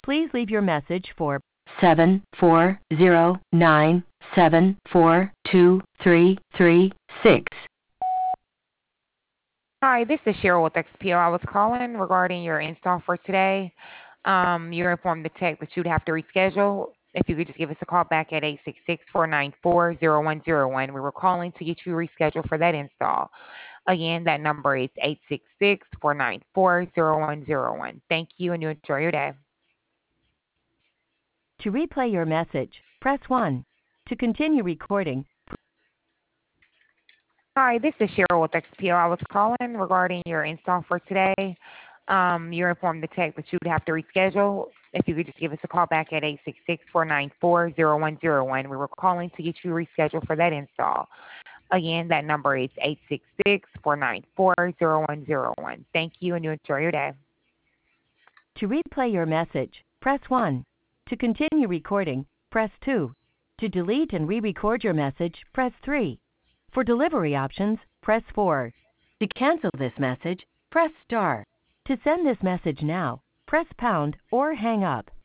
Please leave your message for 74097423336. Hi, this is Cheryl with XPO. I was calling regarding your install for today. You're informed the tech that you'd have to reschedule. If you could just give us a call back at 866-494-0101. We were calling to get you rescheduled for that install. Again, that number is 866-494-0101. Thank you, and you enjoy your day. To replay your message, press 1. To continue recording, Hi, this is Cheryl with XPO. I was calling regarding your install for today. You're informed the tech that you'd have to reschedule. If you could just give us a call back at 866-494-0101. We were calling to get you rescheduled for that install. Again, that number is 866-494-0101. Thank you, and you enjoy your day. to replay your message, press 1. To continue recording, press 2. To delete and re-record your message, press 3. For delivery options, press 4. To cancel this message, press star. To send this message now, press pound or hang up.